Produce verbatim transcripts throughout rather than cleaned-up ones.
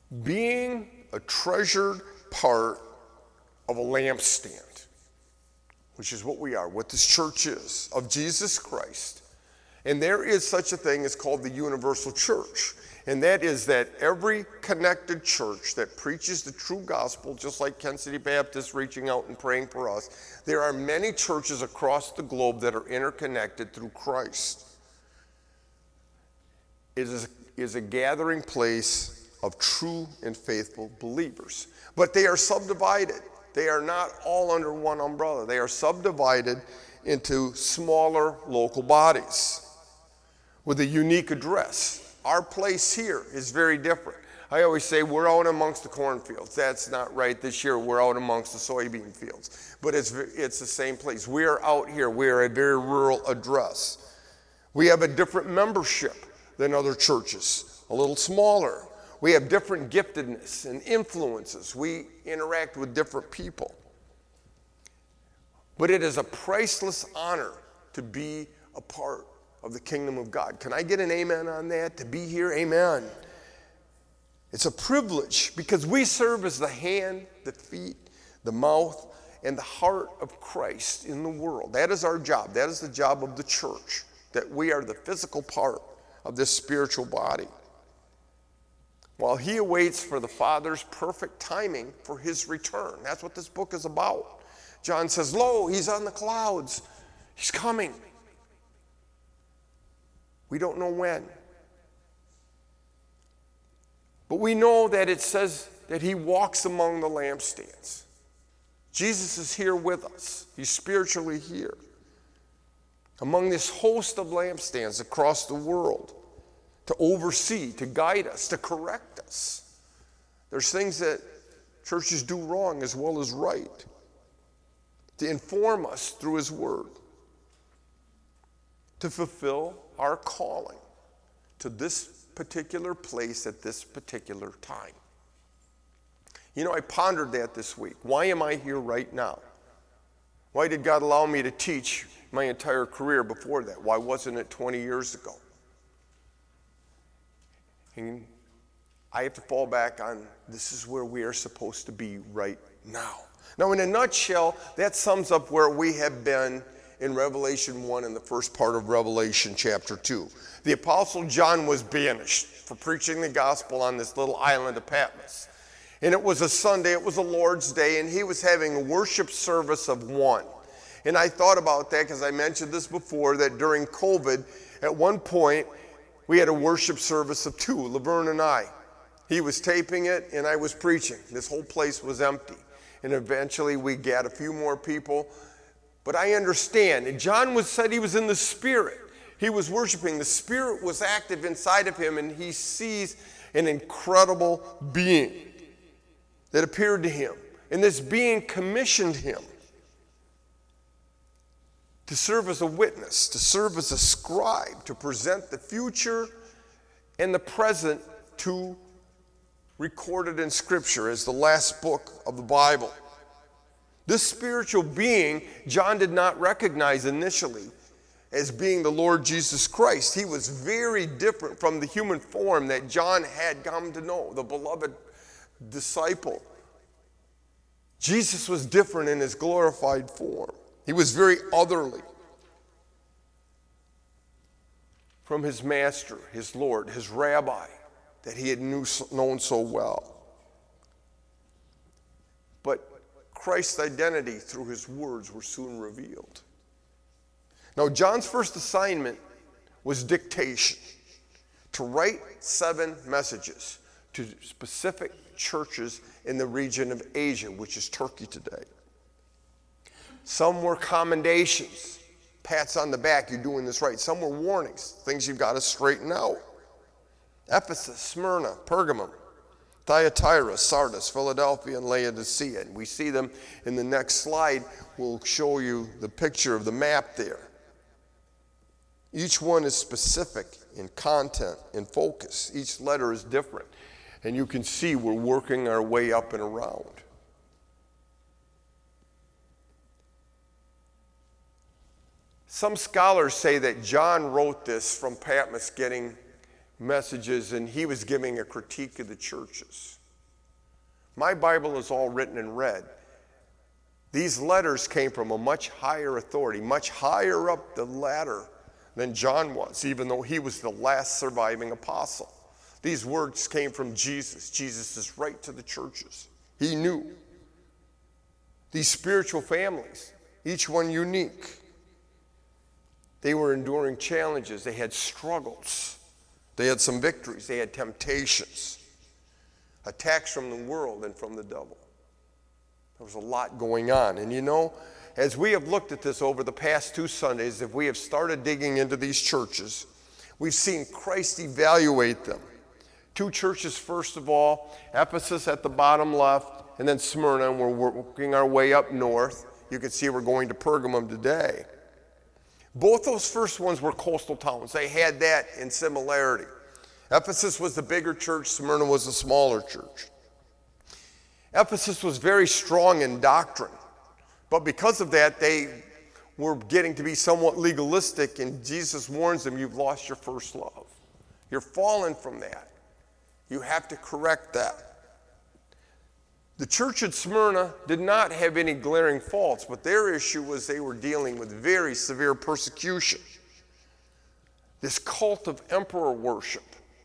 being a treasured part of a lampstand, which is what we are, what this church is, of Jesus Christ. And there is such a thing as called the universal church. And that is that every connected church that preaches the true gospel, just like Kent City Baptist reaching out and praying for us, there are many churches across the globe that are interconnected through Christ. It is, is a gathering place of true and faithful believers. But they are subdivided. They are not all under one umbrella. They are subdivided into smaller local bodies with a unique address. Our place here is very different. I always say we're out amongst the cornfields. That's not right. This year we're out amongst the soybean fields. But it's, it's the same place. We are out here. We are a very rural address. We have a different membership than other churches, a little smaller. We have different giftedness and influences. We interact with different people. But it is a priceless honor to be a part of the kingdom of God. Can I get an amen on that? To be here, amen. It's a privilege because we serve as the hand, the feet, the mouth, and the heart of Christ in the world. That is our job. That is the job of the church, that we are the physical part of this spiritual body. While he awaits for the Father's perfect timing for his return. That's what this book is about. John says, lo, he's on the clouds. He's coming. We don't know when. But we know that it says that he walks among the lampstands. Jesus is here with us. He's spiritually here. Among this host of lampstands across the world, to oversee, to guide us, to correct us. There's things that churches do wrong as well as right. To inform us through his word. To fulfill our calling to this particular place at this particular time. You know, I pondered that this week. Why am I here right now? Why did God allow me to teach my entire career before that? Why wasn't it twenty years ago? And I have to fall back on this is where we are supposed to be right now. Now, in a nutshell, that sums up where we have been in Revelation one and the first part of Revelation chapter two. The Apostle John was banished for preaching the gospel on this little island of Patmos. And it was a Sunday, it was a Lord's Day, and he was having a worship service of one. And I thought about that because I mentioned this before, that during COVID, at one point, we had a worship service of two, Laverne and I. He was taping it, and I was preaching. This whole place was empty. And eventually, we got a few more people. But I understand. And John was said he was in the Spirit. He was worshiping. The Spirit was active inside of him, and he sees an incredible being that appeared to him. And this being commissioned him to serve as a witness, to serve as a scribe, to present the future and the present to recorded in Scripture as the last book of the Bible. This spiritual being, John did not recognize initially as being the Lord Jesus Christ. He was very different from the human form that John had come to know, the beloved disciple. Jesus was different in his glorified form. He was very otherly from his master, his Lord, his rabbi that he had knew, known so well. But Christ's identity through his words were soon revealed. Now, John's first assignment was dictation, to write seven messages to specific churches in the region of Asia, which is Turkey today. Some were commendations, pats on the back, you're doing this right. Some were warnings, things you've got to straighten out. Ephesus, Smyrna, Pergamum, Thyatira, Sardis, Philadelphia, and Laodicea. And we see them in the next slide. We'll show you the picture of the map there. Each one is specific in content and focus. Each letter is different. And you can see we're working our way up and around. Some scholars say that John wrote this from Patmos getting messages, and he was giving a critique of the churches. My Bible is all written in red. These letters came from a much higher authority, much higher up the ladder than John was, even though he was the last surviving apostle. These words came from Jesus. Jesus is right to the churches. He knew. These spiritual families, each one unique, they were enduring challenges. They had struggles. They had some victories. They had temptations, attacks from the world and from the devil. There was a lot going on. And you know, as we have looked at this over the past two Sundays, if we have started digging into these churches, we've seen Christ evaluate them. Two churches, first of all, Ephesus at the bottom left, and then Smyrna, and we're working our way up north. You can see we're going to Pergamum today. Both those first ones were coastal towns. They had that in similarity. Ephesus was the bigger church, Smyrna was the smaller church. Ephesus was very strong in doctrine, but because of that, they were getting to be somewhat legalistic, and Jesus warns them, you've lost your first love. You're fallen from that. You have to correct that. The church at Smyrna did not have any glaring faults, but their issue was they were dealing with very severe persecution. This cult of emperor worship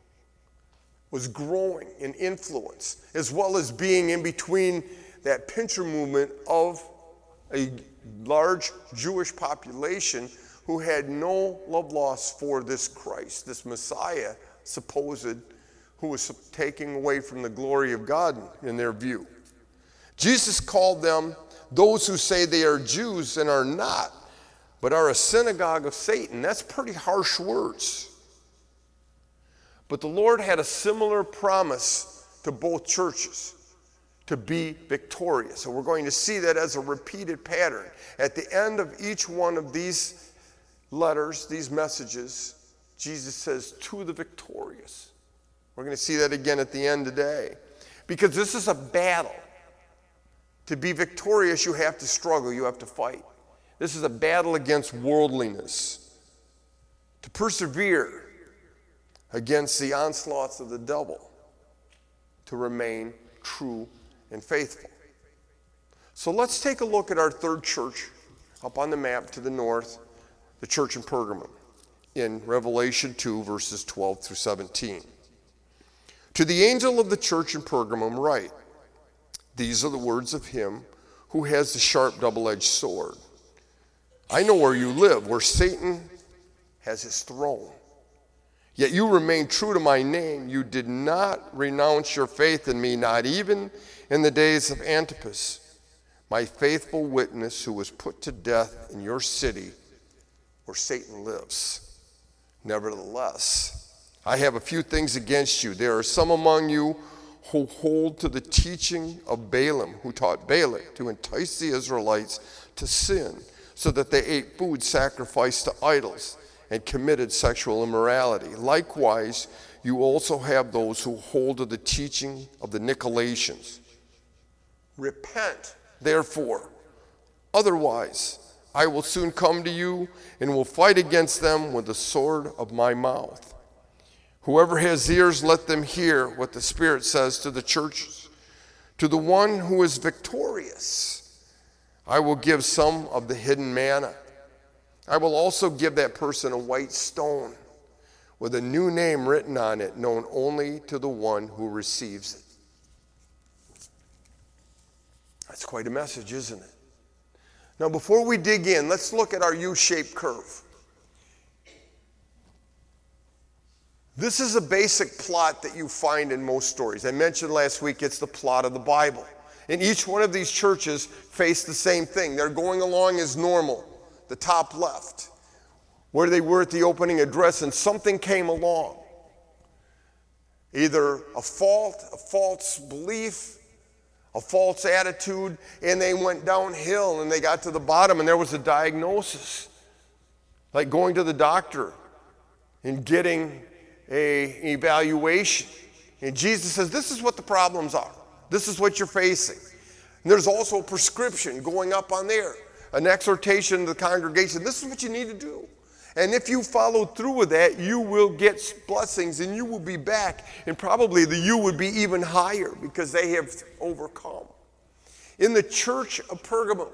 was growing in influence, as well as being in between that pincher movement of a large Jewish population who had no love lost for this Christ, this Messiah, supposed, who was taking away from the glory of God in their view. Jesus called them those who say they are Jews and are not, but are a synagogue of Satan. That's pretty harsh words. But the Lord had a similar promise to both churches, to be victorious. And we're going to see that as a repeated pattern. At the end of each one of these letters, these messages, Jesus says, to the victorious. We're going to see that again at the end today. Because this is a battle. To be victorious, you have to struggle, you have to fight. This is a battle against worldliness. To persevere against the onslaughts of the devil. To remain true and faithful. So let's take a look at our third church up on the map to the north, the church in Pergamum, in Revelation two, verses twelve through seventeen. To the angel of the church in Pergamum write, these are the words of him who has the sharp double-edged sword. I know where you live, where Satan has his throne. Yet you remain true to my name. You did not renounce your faith in me, not even in the days of Antipas, my faithful witness who was put to death in your city where Satan lives. Nevertheless, I have a few things against you. There are some among you who hold to the teaching of Balaam, who taught Balak to entice the Israelites to sin, so that they ate food sacrificed to idols and committed sexual immorality. Likewise, you also have those who hold to the teaching of the Nicolaitans. Repent, therefore. Otherwise, I will soon come to you and will fight against them with the sword of my mouth. Whoever has ears, let them hear what the Spirit says to the churches. To the one who is victorious, I will give some of the hidden manna. I will also give that person a white stone with a new name written on it, known only to the one who receives it. That's quite a message, isn't it? Now, before we dig in, let's look at our U-shaped curve. This is a basic plot that you find in most stories. I mentioned last week it's the plot of the Bible. And each one of these churches face the same thing. They're going along as normal, the top left, where they were at the opening address, and something came along. Either a fault, a false belief, a false attitude, and they went downhill and they got to the bottom and there was a diagnosis. Like going to the doctor and getting an evaluation. And Jesus says, this is what the problems are. This is what you're facing. And there's also a prescription going up on there, an exhortation to the congregation. This is what you need to do. And if you follow through with that, you will get blessings and you will be back. And probably the you would be even higher because they have overcome. In the church of Pergamum,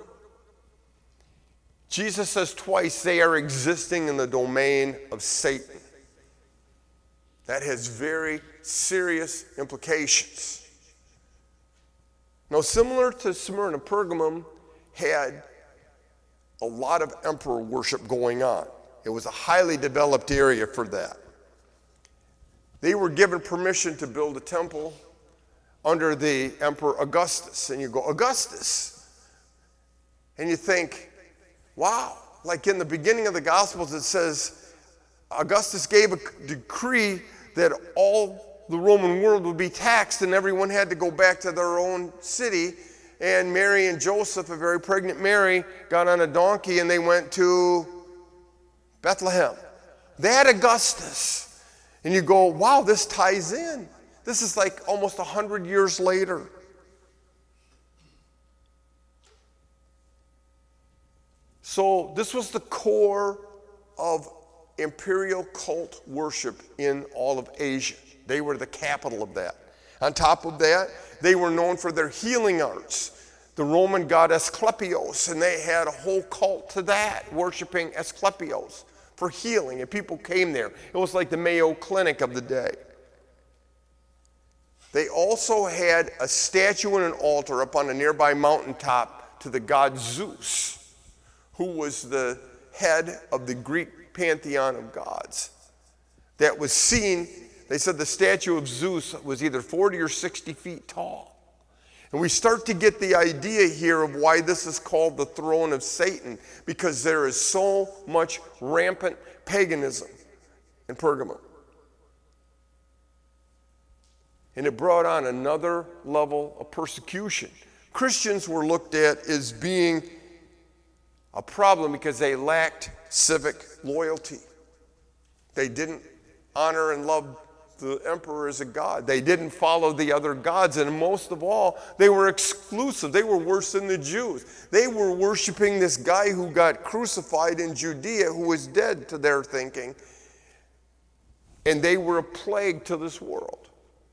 Jesus says twice they are existing in the domain of Satan. That has very serious implications. Now, similar to Smyrna, Pergamum had a lot of emperor worship going on. It was a highly developed area for that. They were given permission to build a temple under the Emperor Augustus. And you go, Augustus? And you think, wow, like in the beginning of the Gospels it says, Augustus gave a decree that all the Roman world would be taxed and everyone had to go back to their own city. And Mary and Joseph, a very pregnant Mary, got on a donkey and they went to Bethlehem. They had Augustus. And you go, wow, this ties in. This is like almost a hundred years later. So this was the core of imperial cult worship in all of Asia. They were the capital of that. On top of that, they were known for their healing arts. The Roman god Asclepios, and they had a whole cult to that, worshiping Asclepios for healing, and people came there. It was like the Mayo Clinic of the day. They also had a statue and an altar up on a nearby mountaintop to the god Zeus, who was the head of the Greek pantheon of gods. That was seen, they said the statue of Zeus was either forty or sixty feet tall. And we start to get the idea here of why this is called the throne of Satan, because there is so much rampant paganism in Pergamum. And it brought on another level of persecution. Christians were looked at as being a problem because they lacked civic loyalty. They didn't honor and love the emperor as a god. They didn't follow the other gods, and most of all, they were exclusive. They were worse than the Jews. They were worshiping this guy who got crucified in Judea, who was dead to their thinking, and they were a plague to this world.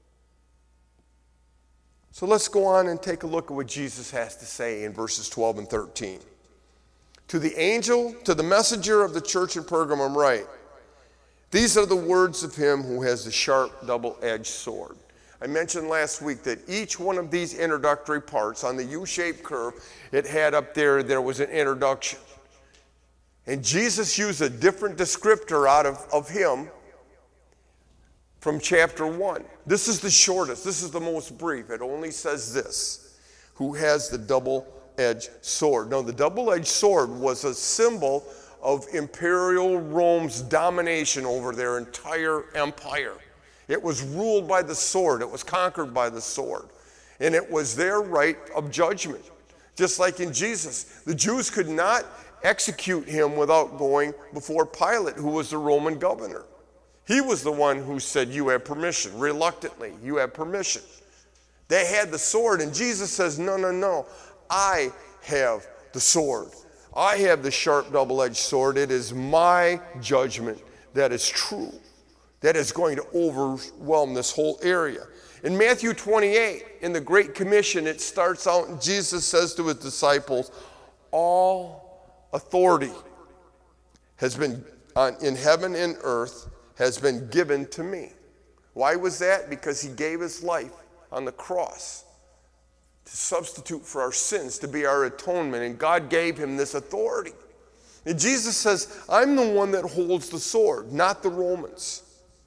So let's go on and take a look at what Jesus has to say in verses twelve and thirteen. To the angel, to the messenger of the church in Pergamum write, these are the words of him who has the sharp, double-edged sword. I mentioned last week that each one of these introductory parts on the U-shaped curve, it had up there, there was an introduction. And Jesus used a different descriptor out of, of him from chapter one. This is the shortest. This is the most brief. It only says this, who has the double-edged sword. Now, the double-edged sword was a symbol of imperial Rome's domination over their entire empire. It was ruled by the sword. It was conquered by the sword. And it was their right of judgment. Just like in Jesus, the Jews could not execute him without going before Pilate, who was the Roman governor. He was the one who said, you have permission. Reluctantly, you have permission. They had the sword, and Jesus says, no, no, no. I have the sword. I have the sharp double-edged sword. It is my judgment that is true, that is going to overwhelm this whole area. In Matthew twenty-eight, in the Great Commission, it starts out and Jesus says to his disciples, all authority has been on, in heaven and earth has been given to me. Why was that? Because he gave his life on the cross to substitute for our sins, to be our atonement, and God gave him this authority. And Jesus says, I'm the one that holds the sword, not the Romans.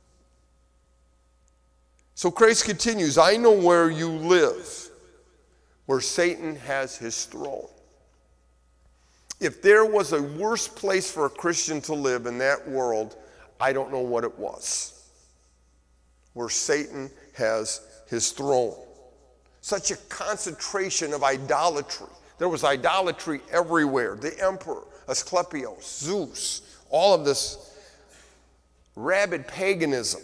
So Christ continues, I know where you live, where Satan has his throne. If there was a worse place for a Christian to live in that world, I don't know what it was. Where Satan has his throne. Such a concentration of idolatry. There was idolatry everywhere. The emperor, Asclepios, Zeus, all of this rabid paganism.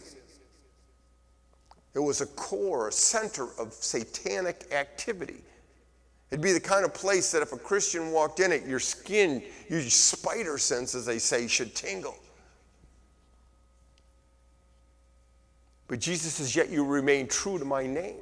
It was a core, a center of satanic activity. It'd be the kind of place that if a Christian walked in it, your skin, your spider sense, as they say, should tingle. But Jesus says, yet you remain true to my name.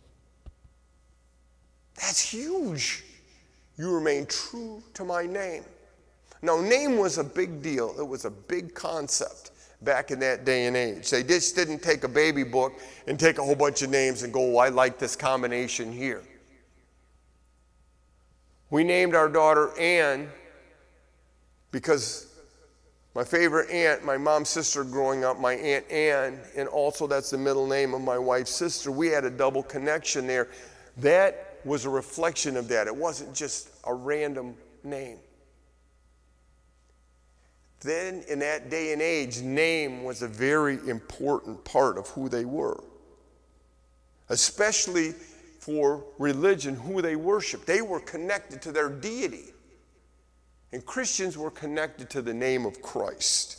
That's huge. You remain true to my name. Now, name was a big deal. It was a big concept back in that day and age. They just didn't take a baby book and take a whole bunch of names and go, well, I like this combination here. We named our daughter Anne because my favorite aunt, my mom's sister growing up, my Aunt Anne, and also that's the middle name of my wife's sister, we had a double connection there. That was a reflection of that. It wasn't just a random name. Then in that day and age, name was a very important part of who they were, especially for religion, who they worshiped. They were connected to their deity. And Christians were connected to the name of Christ.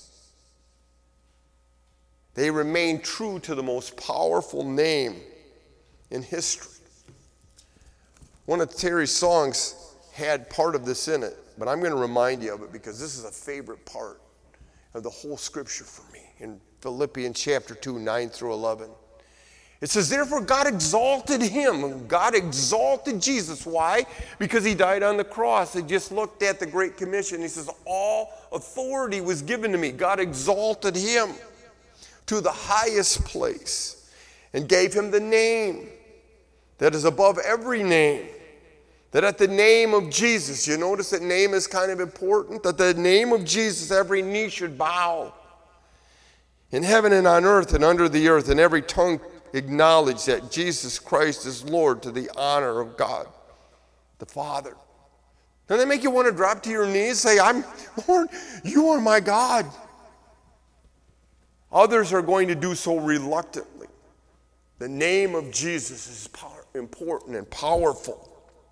They remained true to the most powerful name in history. One of Terry's songs had part of this in it, but I'm going to remind you of it because this is a favorite part of the whole scripture for me in Philippians chapter two, nine through eleven. It says, therefore God exalted him. God exalted Jesus. Why? Because he died on the cross. He just looked at the Great Commission. He says, all authority was given to me. God exalted him to the highest place and gave him the name that is above every name. That at the name of Jesus, you notice that name is kind of important? That the name of Jesus, every knee should bow. In heaven and on earth and under the earth, and every tongue acknowledge that Jesus Christ is Lord to the honor of God, the Father. Doesn't that make you want to drop to your knees and say, I'm, Lord, you are my God? Others are going to do so reluctantly. The name of Jesus is power, important and powerful.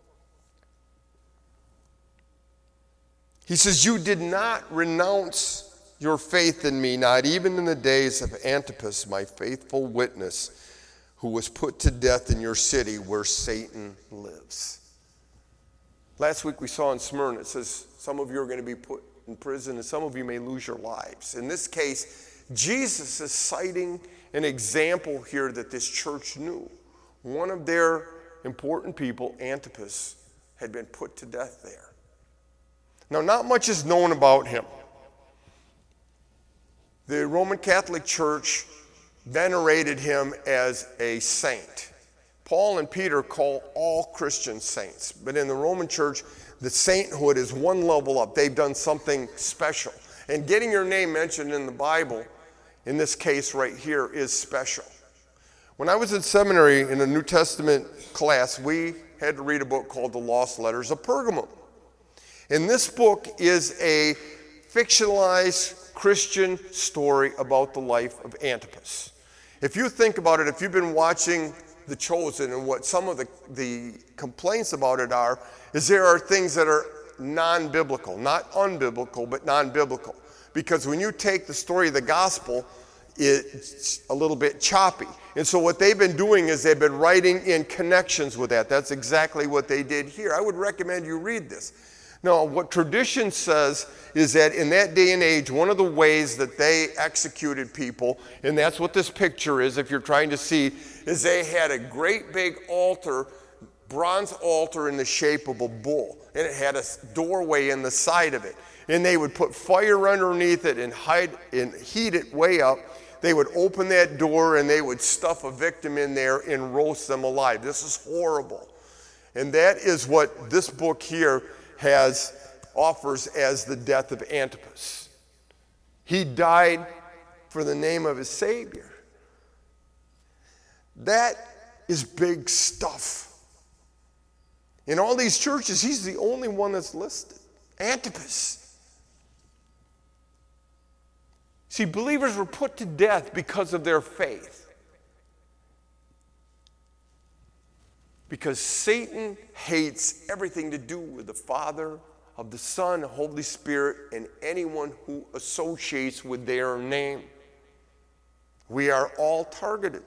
He says, you did not renounce your faith in me, not even in the days of Antipas, my faithful witness, who was put to death in your city where Satan lives. Last week we saw in Smyrna, it says some of you are going to be put in prison and some of you may lose your lives. In this case, Jesus is citing an example here that this church knew. One of their important people, Antipas, had been put to death there. Now, not much is known about him. The Roman Catholic Church venerated him as a saint. Paul and Peter call all Christians saints, but in the Roman Church, the sainthood is one level up. They've done something special. And getting your name mentioned in the Bible, in this case right here, is special. When I was in seminary in a New Testament class, we had to read a book called The Lost Letters of Pergamum. And this book is a fictionalized Christian story about the life of Antipas. If you think about it, if you've been watching The Chosen, and what some of the, the complaints about it are, is there are things that are non-biblical, not unbiblical, but non-biblical. Because when you take the story of the gospel, it's a little bit choppy. And so what they've been doing is they've been writing in connections with that. That's exactly what they did here. I would recommend you read this. Now, what tradition says is that in that day and age, one of the ways that they executed people, and that's what this picture is if you're trying to see, is they had a great big altar, bronze altar in the shape of a bull. And it had a doorway in the side of it. And they would put fire underneath it and, hide, and heat it way up. They would open that door and they would stuff a victim in there and roast them alive. This is horrible. And that is what this book here has offers as the death of Antipas. He died for the name of his Savior. That is big stuff. In all these churches, he's the only one that's listed. Antipas. See, believers were put to death because of their faith. Because Satan hates everything to do with the Father, of the Son, Holy Spirit, and anyone who associates with their name. We are all targeted.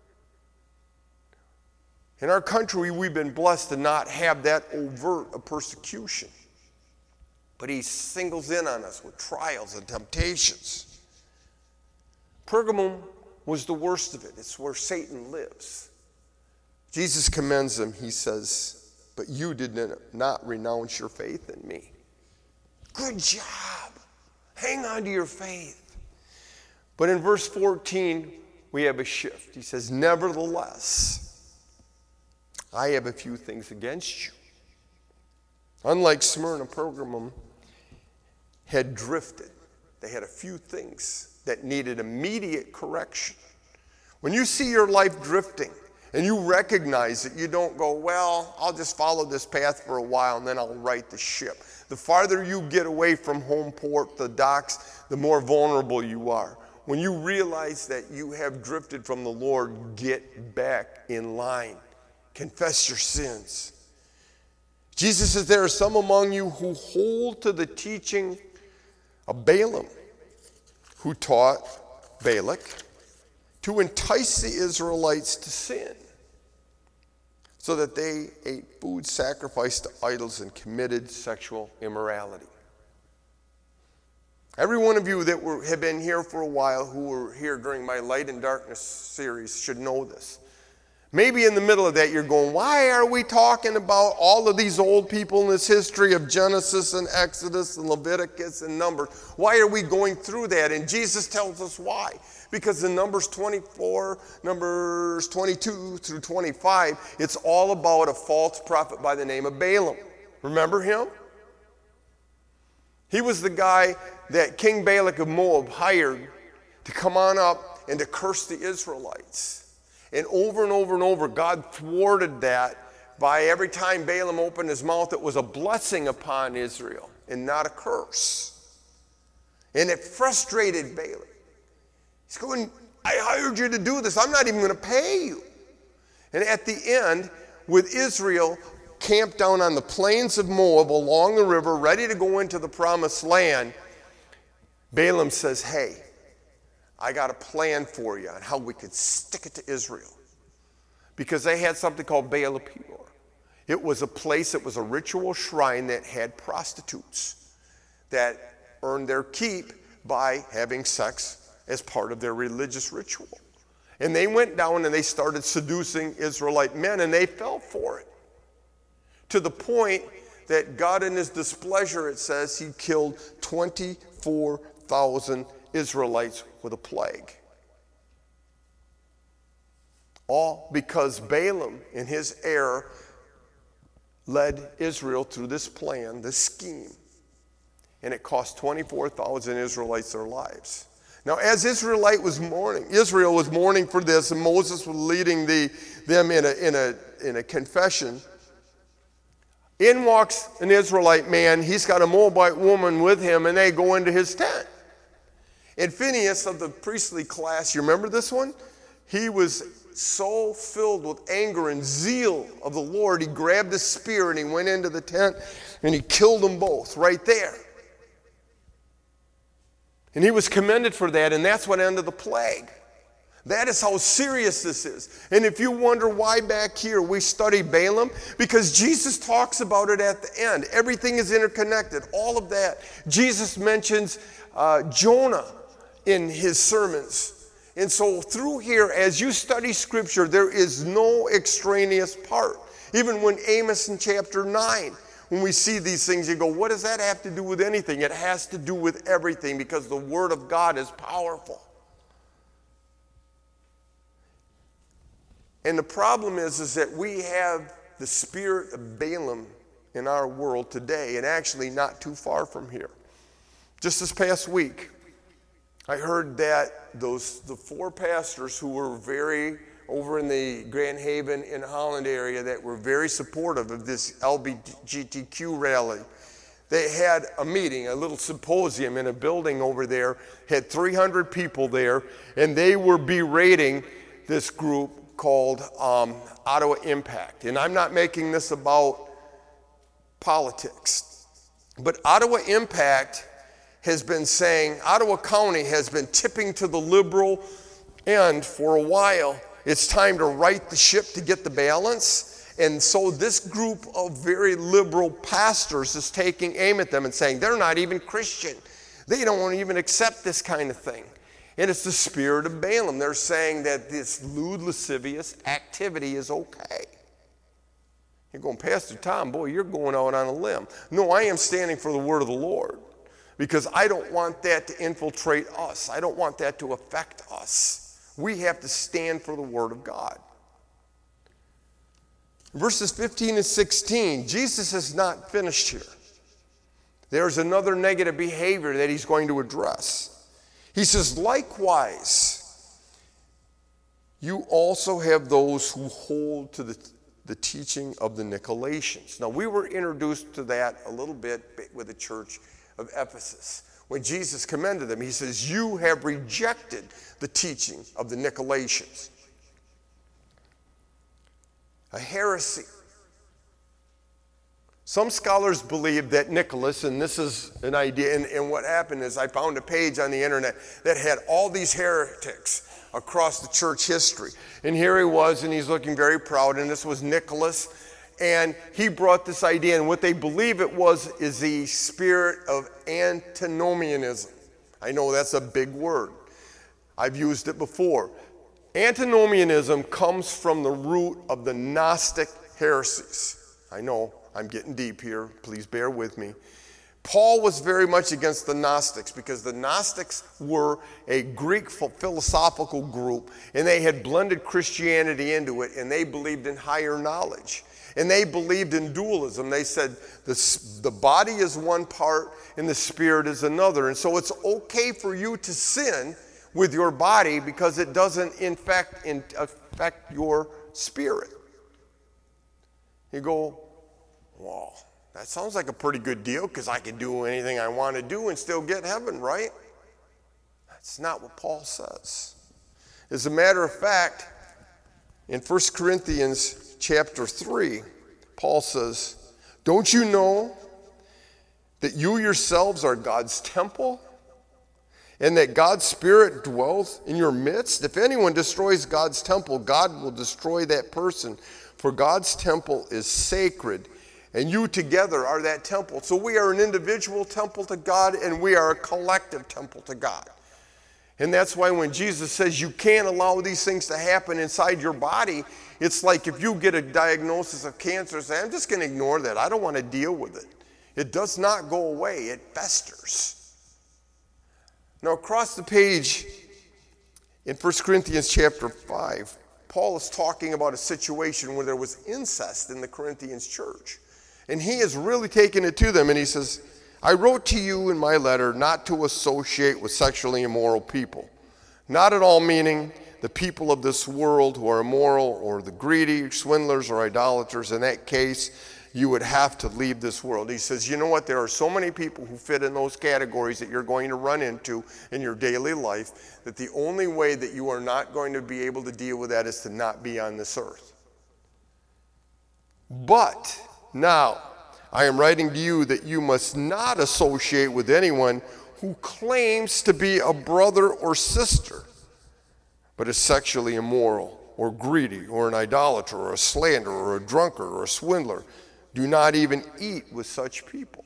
In our country, we've been blessed to not have that overt of persecution. But he singles in on us with trials and temptations. Pergamum was the worst of it. It's where Satan lives. Jesus commends them. He says, but you did not renounce your faith in me. Good job. Hang on to your faith. But in verse fourteen, we have a shift. He says, nevertheless, I have a few things against you. Unlike Smyrna, Pergamum had drifted. They had a few things that needed immediate correction. When you see your life drifting and you recognize it, you don't go, well, I'll just follow this path for a while and then I'll right the ship. The farther you get away from home port, the docks, the more vulnerable you are. When you realize that you have drifted from the Lord, get back in line. Confess your sins. Jesus says there are some among you who hold to the teaching of Balaam, who taught Balak to entice the Israelites to sin, so that they ate food sacrificed to idols and committed sexual immorality. Every one of you that were, have been here for a while, who were here during my Light and Darkness series, should know this. Maybe in the middle of that you're going, why are we talking about all of these old people in this history of Genesis and Exodus and Leviticus and Numbers? Why are we going through that? And Jesus tells us why. Because in Numbers twenty-four, Numbers twenty-two through twenty-five, it's all about a false prophet by the name of Balaam. Remember him? He was the guy that King Balak of Moab hired to come on up and to curse the Israelites. And over and over and over, God thwarted that by every time Balaam opened his mouth, it was a blessing upon Israel and not a curse. And it frustrated Balak. He's going, I hired you to do this. I'm not even going to pay you. And at the end, with Israel camped down on the plains of Moab along the river, ready to go into the promised land, Balaam says, hey, I got a plan for you on how we could stick it to Israel. Because they had something called Baal of Peor. It was a place, it was a ritual shrine that had prostitutes that earned their keep by having sex as part of their religious ritual. And they went down and they started seducing Israelite men, and they fell for it. To the point that God in his displeasure, it says, he killed twenty-four thousand Israelites with a plague. All because Balaam, in his error, led Israel through this plan, this scheme. And it cost twenty-four thousand Israelites their lives. Now, as Israelite was mourning, Israel was mourning for this, and Moses was leading the, them in a, in, a, in a confession. In walks an Israelite man. He's got a Moabite woman with him, and they go into his tent. And Phinehas of the priestly class, you remember this one? He was so filled with anger and zeal of the Lord, he grabbed his spear and he went into the tent and he killed them both right there. And he was commended for that, and that's what ended the plague. That is how serious this is. And if you wonder why back here we study Balaam, because Jesus talks about it at the end. Everything is interconnected, all of that. Jesus mentions uh, Jonah in his sermons. And so through here, as you study Scripture, there is no extraneous part. Even when Amos in chapter nine, when we see these things, you go, what does that have to do with anything? It has to do with everything, because the Word of God is powerful. And the problem is, is that we have the spirit of Balaam in our world today, and actually not too far from here. Just this past week, I heard that those the four pastors who were very over in the Grand Haven in Holland area that were very supportive of this L G B T Q rally, they had a meeting, a little symposium in a building over there, had three hundred people there, and they were berating this group called um, Ottawa Impact. And I'm not making this about politics, but Ottawa Impact has been saying, Ottawa County has been tipping to the liberal end for a while. It's time to right the ship to get the balance. And so this group of very liberal pastors is taking aim at them and saying, they're not even Christian. They don't want to even accept this kind of thing. And it's the spirit of Balaam. They're saying that this lewd, lascivious activity is okay. You're going, Pastor Tom, boy, you're going out on a limb. No, I am standing for the word of the Lord because I don't want that to infiltrate us. I don't want that to affect us. We have to stand for the word of God. Verses fifteen and sixteen, Jesus is not finished here. There's another negative behavior that he's going to address. He says, likewise, you also have those who hold to the, the teaching of the Nicolaitans. Now, we were introduced to that a little bit with the church of Ephesus. When Jesus commended them, he says, you have rejected the teaching of the Nicolaitans. A heresy. Some scholars believe that Nicholas, and this is an idea, and, and what happened is I found a page on the internet that had all these heretics across the church history. And here he was, and he's looking very proud, and this was Nicholas. And he brought this idea, and what they believe it was is the spirit of antinomianism. I know that's a big word. I've used it before. Antinomianism comes from the root of the Gnostic heresies. I know I'm getting deep here. Please bear with me. Paul was very much against the Gnostics because the Gnostics were a Greek philosophical group, and they had blended Christianity into it, and they believed in higher knowledge. And they believed in dualism. They said the, the body is one part and the spirit is another. And so it's okay for you to sin with your body because it doesn't in fact in, affect your spirit. You go, wow, that sounds like a pretty good deal because I can do anything I want to do and still get heaven, right? That's not what Paul says. As a matter of fact, in First Corinthians chapter three, Paul says, don't you know that you yourselves are God's temple? And that God's Spirit dwells in your midst? If anyone destroys God's temple, God will destroy that person. For God's temple is sacred, and you together are that temple. So we are an individual temple to God, and we are a collective temple to God. And that's why when Jesus says you can't allow these things to happen inside your body, it's like if you get a diagnosis of cancer, say, I'm just going to ignore that. I don't want to deal with it. It does not go away. It festers. Now, across the page in First Corinthians chapter five, Paul is talking about a situation where there was incest in the Corinthians church. And he has really taken it to them, and he says, I wrote to you in my letter not to associate with sexually immoral people. Not at all meaning the people of this world who are immoral or the greedy, swindlers, or idolaters. In that case, you would have to leave this world. He says, you know what? There are so many people who fit in those categories that you're going to run into in your daily life that the only way that you are not going to be able to deal with that is to not be on this earth. But now, I am writing to you that you must not associate with anyone who claims to be a brother or sister, but is sexually immoral or greedy or an idolater or a slanderer or a drunkard or a swindler. Do not even eat with such people.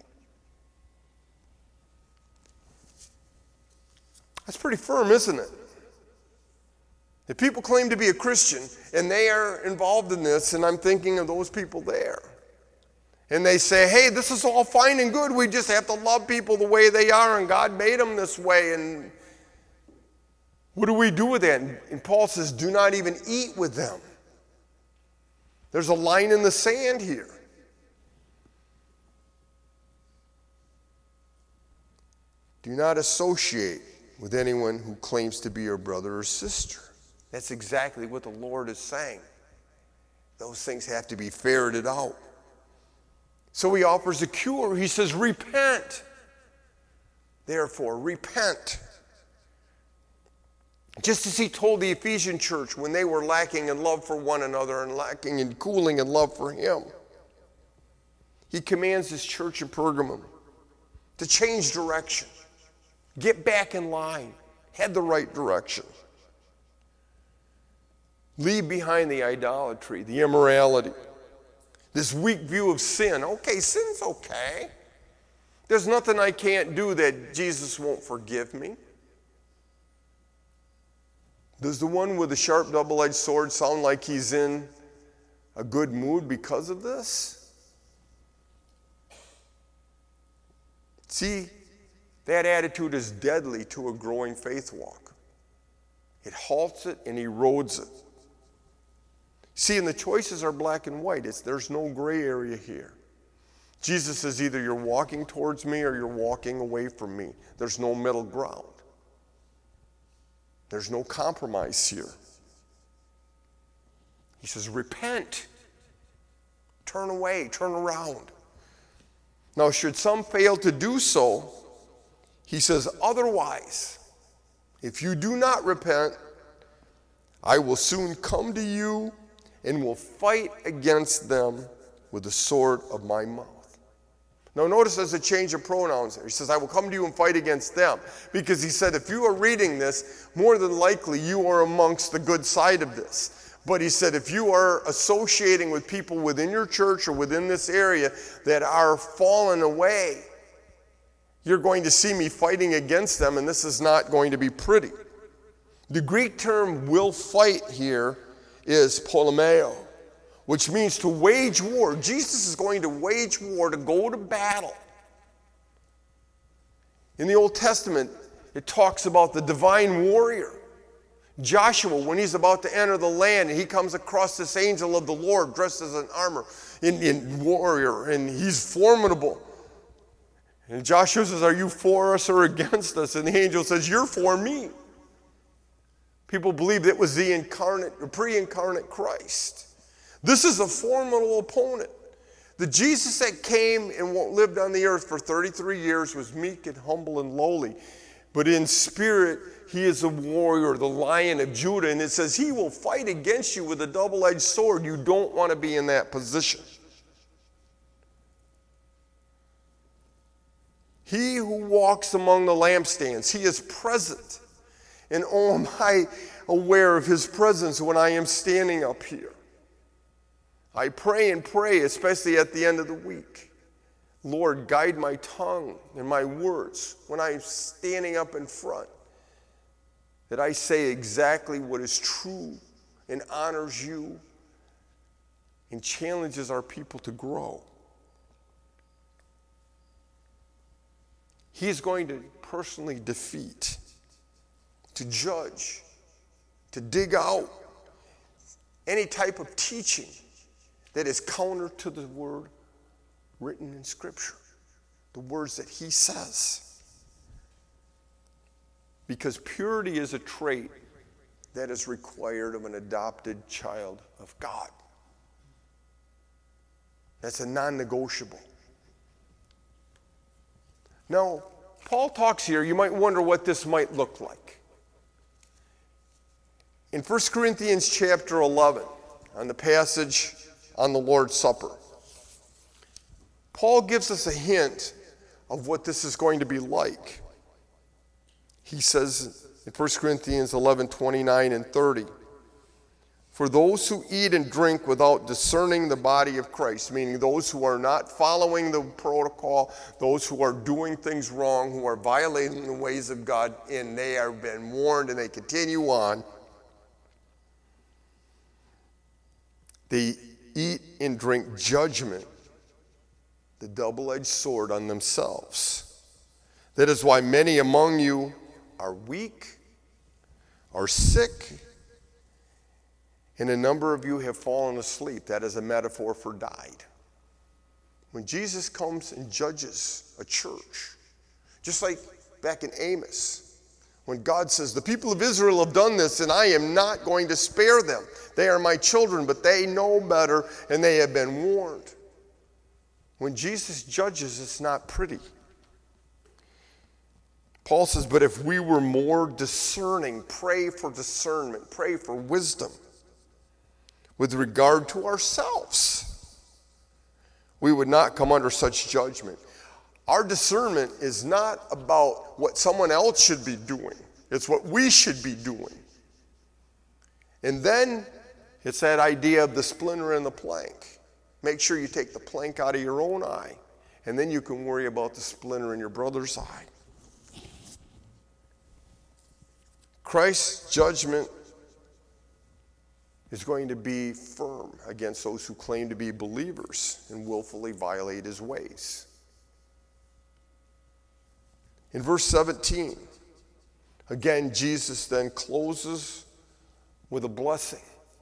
That's pretty firm, isn't it? If people claim to be a Christian and they are involved in this, and I'm thinking of those people there, and they say, hey, this is all fine and good. We just have to love people the way they are, and God made them this way. And what do we do with that? And Paul says, do not even eat with them. There's a line in the sand here. Do not associate with anyone who claims to be your brother or sister. That's exactly what the Lord is saying. Those things have to be ferreted out. So he offers a cure. He says, repent. Therefore, repent. Just as he told the Ephesian church when they were lacking in love for one another and lacking in cooling in love for him, he commands his church in Pergamum to change direction, get back in line, head the right direction. Leave behind the idolatry, the immorality, this weak view of sin. Okay, sin's okay. There's nothing I can't do that Jesus won't forgive me. Does the one with the sharp double-edged sword sound like he's in a good mood because of this? See, that attitude is deadly to a growing faith walk. It halts it and erodes it. See, and the choices are black and white. It's, there's no gray area here. Jesus says either you're walking towards me or you're walking away from me. There's no middle ground. There's no compromise here. He says, repent. Turn away, turn around. Now, should some fail to do so, he says, otherwise, if you do not repent, I will soon come to you and will fight against them with the sword of my mouth. Now notice there's a change of pronouns there. He says, I will come to you and fight against them. Because he said, if you are reading this, more than likely you are amongst the good side of this. But he said, if you are associating with people within your church or within this area that are fallen away, you're going to see me fighting against them, and this is not going to be pretty. The Greek term will fight here is polemeo, which means to wage war. Jesus is going to wage war, to go to battle. In the Old Testament, it talks about the divine warrior. Joshua, when he's about to enter the land, and he comes across this angel of the Lord dressed as an armor, in, in warrior, and he's formidable. And Joshua says, are you for us or against us? And the angel says, you're for me. People believed it was the incarnate, or pre-incarnate Christ. This is a formidable opponent. The Jesus that came and lived on the earth for thirty-three years was meek and humble and lowly. But in spirit, he is a warrior, the Lion of Judah. And it says he will fight against you with a double-edged sword. You don't want to be in that position. He who walks among the lampstands, he is present. And oh, am I aware of his presence when I am standing up here. I pray and pray, especially at the end of the week. Lord, guide my tongue and my words when I'm standing up in front, that I say exactly what is true and honors you and challenges our people to grow. He is going to personally defeat, to judge, to dig out any type of teaching that is counter to the word written in Scripture, the words that he says. Because purity is a trait that is required of an adopted child of God. That's a non-negotiable. Now, Paul talks here, you might wonder what this might look like. In First Corinthians chapter eleven, on the passage on the Lord's Supper, Paul gives us a hint of what this is going to be like. He says in First Corinthians eleven, twenty-nine and thirty, for those who eat and drink without discerning the body of Christ, meaning those who are not following the protocol, those who are doing things wrong, who are violating the ways of God, and they have been warned and they continue on, they eat and drink judgment, the double-edged sword, on themselves. That is why many among you are weak, are sick, and a number of you have fallen asleep. That is a metaphor for died. When Jesus comes and judges a church, just like back in Amos, when God says, the people of Israel have done this, and I am not going to spare them. They are my children, but they know better, and they have been warned. When Jesus judges, it's not pretty. Paul says, but if we were more discerning, pray for discernment, pray for wisdom with regard to ourselves, we would not come under such judgment. Our discernment is not about what someone else should be doing. It's what we should be doing. And then it's that idea of the splinter in the plank. Make sure you take the plank out of your own eye, and then you can worry about the splinter in your brother's eye. Christ's judgment is going to be firm against those who claim to be believers and willfully violate his ways. In verse seventeen, again, Jesus then closes with a blessing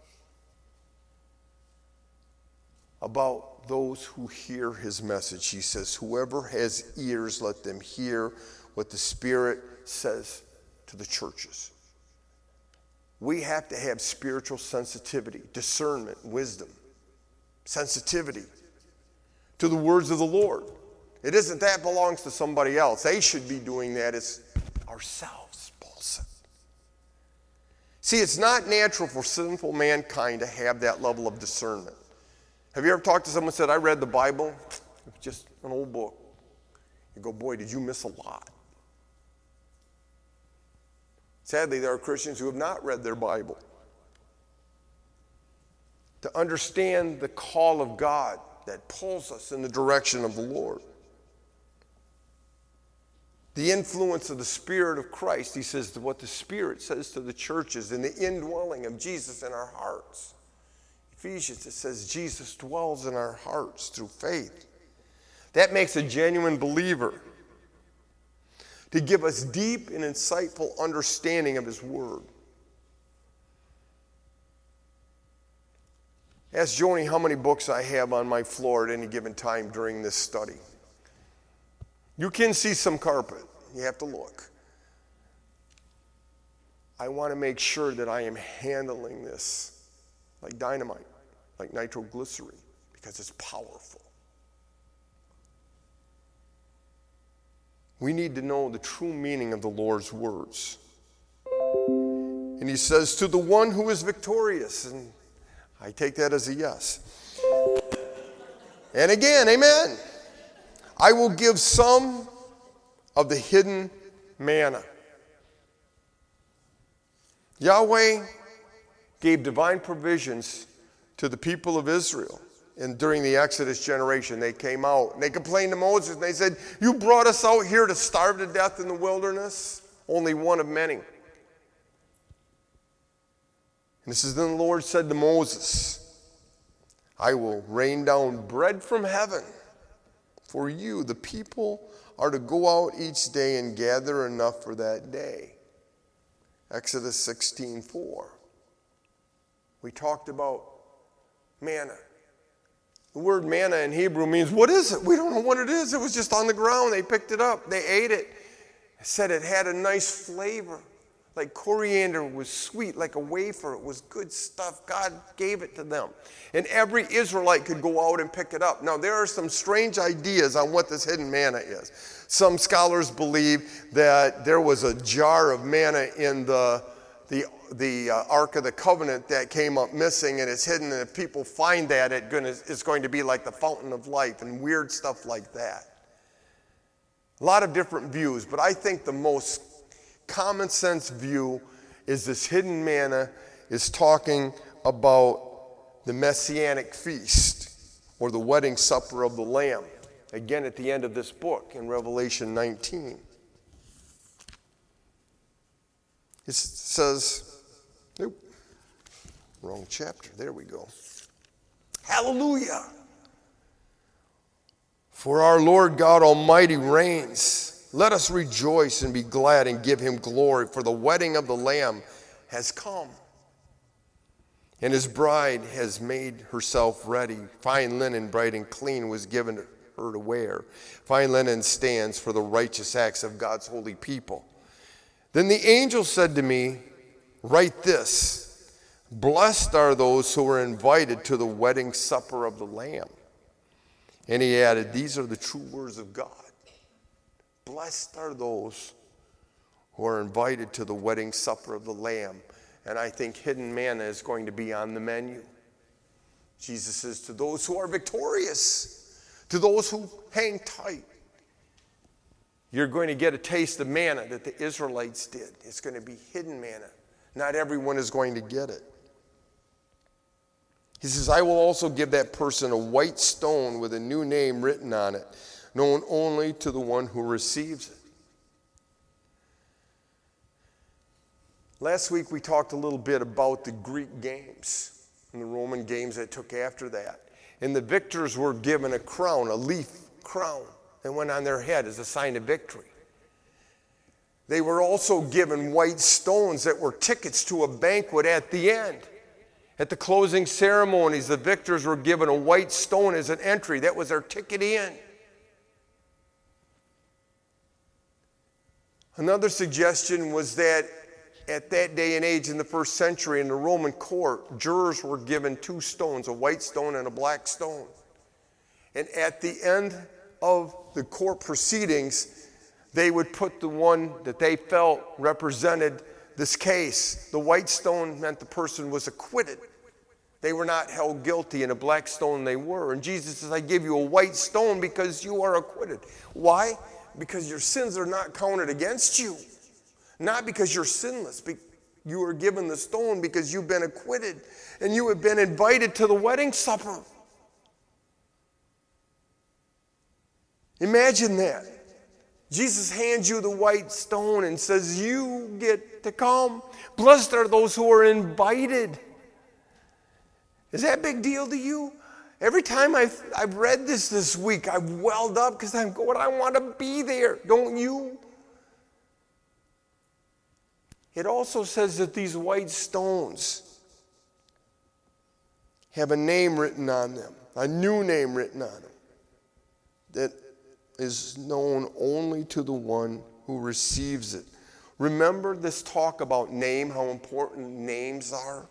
about those who hear his message. He says, whoever has ears, let them hear what the Spirit says to the churches. We have to have spiritual sensitivity, discernment, wisdom, sensitivity to the words of the Lord. It isn't that belongs to somebody else. They should be doing that. It's ourselves, Paul said. See, it's not natural for sinful mankind to have that level of discernment. Have you ever talked to someone who said, I read the Bible? It's just an old book. You go, boy, did you miss a lot. Sadly, there are Christians who have not read their Bible. To understand the call of God that pulls us in the direction of the Lord. The influence of the Spirit of Christ, he says, what the Spirit says to the churches and the indwelling of Jesus in our hearts. Ephesians, it says Jesus dwells in our hearts through faith. That makes a genuine believer. To give us deep and insightful understanding of his word. Ask Joni how many books I have on my floor at any given time during this study. You can see some carpet. You have to look. I want to make sure that I am handling this like dynamite, like nitroglycerin, because it's powerful. We need to know the true meaning of the Lord's words. And he says, to the one who is victorious, and I take that as a yes. And again, amen. I will give some of the hidden manna. Yahweh gave divine provisions to the people of Israel. And during the Exodus generation, they came out and they complained to Moses and they said, you brought us out here to starve to death in the wilderness? Only one of many. And this is then the Lord said to Moses, I will rain down bread from heaven for you. The people are to go out each day and gather enough for that day. Exodus sixteen four. We talked about manna. The word manna in Hebrew means, what is it? We don't know what it is. It was just on the ground. They picked it up. They ate it. It said it had a nice flavor. Like coriander, was sweet, like a wafer. It was good stuff. God gave it to them. And every Israelite could go out and pick it up. Now, there are some strange ideas on what this hidden manna is. Some scholars believe that there was a jar of manna in the the the uh, Ark of the Covenant that came up missing, and it's hidden, and if people find that, it gonna, it's going to be like the fountain of life and weird stuff like that. A lot of different views, but I think the most common sense view is this hidden manna is talking about the Messianic feast or the wedding supper of the Lamb. Again, at the end of this book in Revelation nineteen. It says, nope, wrong chapter. There we go. Hallelujah. For our Lord God Almighty reigns. Let us rejoice and be glad and give him glory, for the wedding of the Lamb has come. And his bride has made herself ready. Fine linen, bright and clean, was given her to wear. Fine linen stands for the righteous acts of God's holy people. Then the angel said to me, write this, blessed are those who are invited to the wedding supper of the Lamb. And he added, these are the true words of God. Blessed are those who are invited to the wedding supper of the Lamb. And I think hidden manna is going to be on the menu. Jesus says, to those who are victorious, to those who hang tight, you're going to get a taste of manna that the Israelites did. It's going to be hidden manna. Not everyone is going to get it. He says, I will also give that person a white stone with a new name written on it, known only to the one who receives it. Last week we talked a little bit about the Greek games. in the Roman games that took after that. And the victors were given a crown, a leaf crown, that went on their head as a sign of victory. They were also given white stones that were tickets to a banquet at the end. At the closing ceremonies, the victors were given a white stone as an entry. That was their ticket in. Another suggestion was that at that day and age in the first century in the Roman court, jurors were given two stones, a white stone and a black stone. And at the end of the court proceedings, they would put the one that they felt represented this case. The white stone meant the person was acquitted. They were not held guilty, and a black stone they were. And Jesus says, I give you a white stone because you are acquitted. Why? Because your sins are not counted against you. Not because you're sinless. You were given the stone because you've been acquitted and you have been invited to the wedding supper. Imagine that. Jesus hands you the white stone and says, you get to come. Blessed are those who are invited. Is that a big deal to you? Every time I've, I've read this this week, I've welled up because I'm going, I want to be there. Don't you? It also says that these white stones have a name written on them, a new name written on them, that is known only to the one who receives it. Remember this talk about name, how important names are?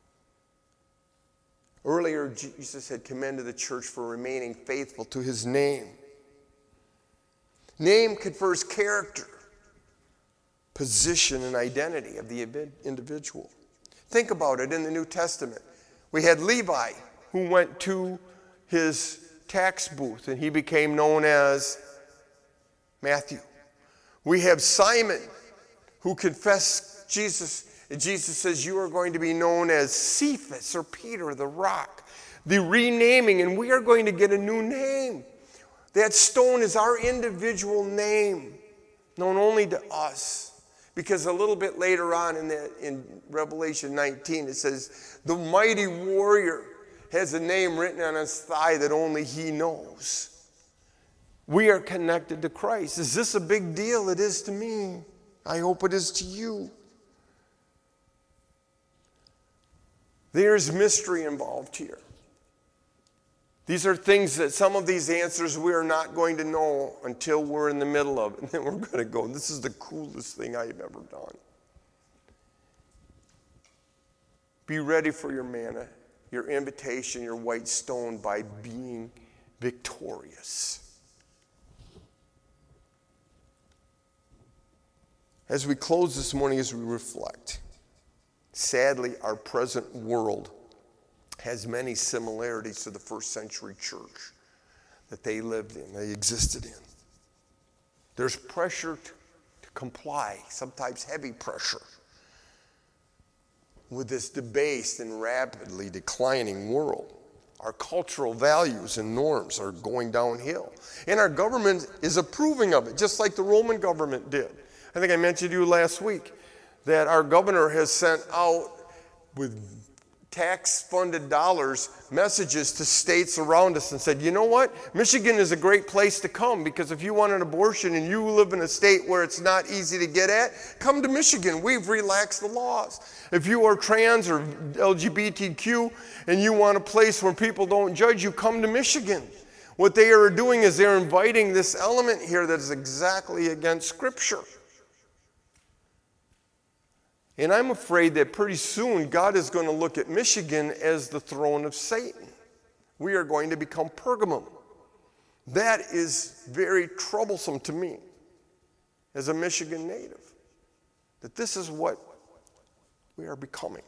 Earlier, Jesus had commended the church for remaining faithful to his name. Name confers character, position, and identity of the individual. Think about it in the New Testament. We had Levi, who went to his tax booth, and he became known as Matthew. We have Simon, who confessed Jesus. And Jesus says, you are going to be known as Cephas, or Peter, the rock. The renaming, and we are going to get a new name. That stone is our individual name, known only to us. Because a little bit later on in, that, in Revelation nineteen, it says, the mighty warrior has a name written on his thigh that only he knows. We are connected to Christ. Is this a big deal? It is to me. I hope it is to you. There's mystery involved here. These are things that some of these answers we are not going to know until we're in the middle of it. And then we're going to go, this is the coolest thing I've ever done. Be ready for your manna, your invitation, your white stone by being victorious. As we close this morning, as we reflect, sadly, our present world has many similarities to the first century church that they lived in, they existed in. There's pressure to, to comply, sometimes heavy pressure, with this debased and rapidly declining world. Our cultural values and norms are going downhill. And our government is approving of it, just like the Roman government did. I think I mentioned to you last week that our governor has sent out with tax-funded dollars messages to states around us and said, you know what? Michigan is a great place to come because if you want an abortion and you live in a state where it's not easy to get at, come to Michigan. We've relaxed the laws. If you are trans or L G B T Q and you want a place where people don't judge you, come to Michigan. What they are doing is they're inviting this element here that is exactly against Scripture. And I'm afraid that pretty soon God is going to look at Michigan as the throne of Satan. We are going to become Pergamum. That is very troublesome to me as a Michigan native, that this is what we are becoming.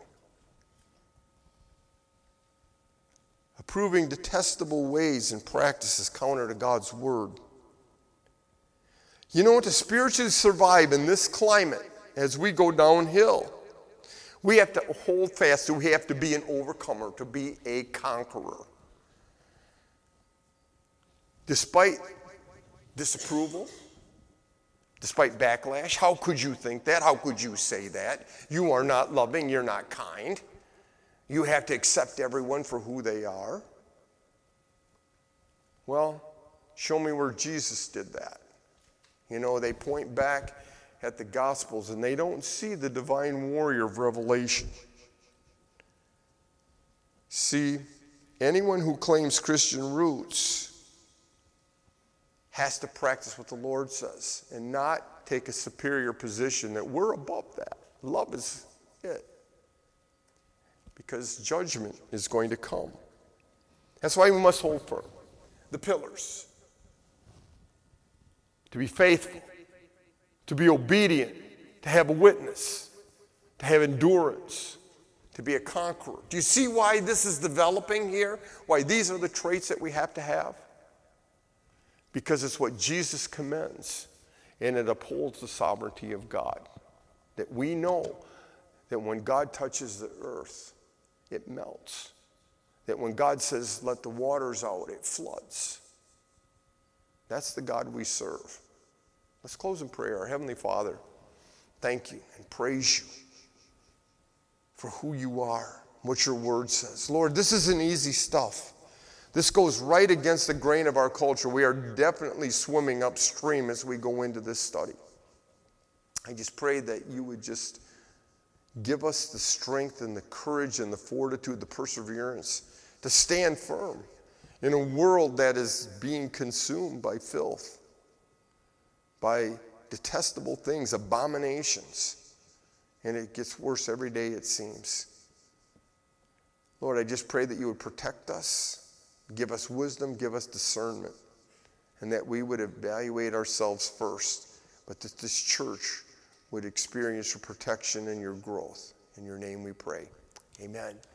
Approving detestable ways and practices counter to God's word. You know, to spiritually survive in this climate, as we go downhill, we have to hold fast. We have to be an overcomer, to be a conqueror. Despite disapproval, despite backlash, how could you think that? How could you say that? You are not loving. You're not kind. You have to accept everyone for who they are. Well, show me where Jesus did that. You know, they point back at the Gospels and they don't see the divine warrior of Revelation. See, anyone who claims Christian roots has to practice what the Lord says and not take a superior position that we're above that. Love is it. Because judgment is going to come. That's why we must hold firm. The pillars. To be faithful. To be obedient. To have a witness. To have endurance. To be a conqueror. Do you see why this is developing here? Why these are the traits that we have to have? Because it's what Jesus commends. And it upholds the sovereignty of God. That we know that when God touches the earth, it melts. That when God says, let the waters out, it floods. That's the God we serve. Let's close in prayer. Our Heavenly Father, thank you and praise you for who you are, what your word says. Lord, this isn't easy stuff. This goes right against the grain of our culture. We are definitely swimming upstream as we go into this study. I just pray that you would just give us the strength and the courage and the fortitude, the perseverance to stand firm in a world that is being consumed by filth, by detestable things, abominations. And it gets worse every day, it seems. Lord, I just pray that you would protect us, give us wisdom, give us discernment, and that we would evaluate ourselves first, but that this church would experience your protection and your growth. In your name we pray. Amen.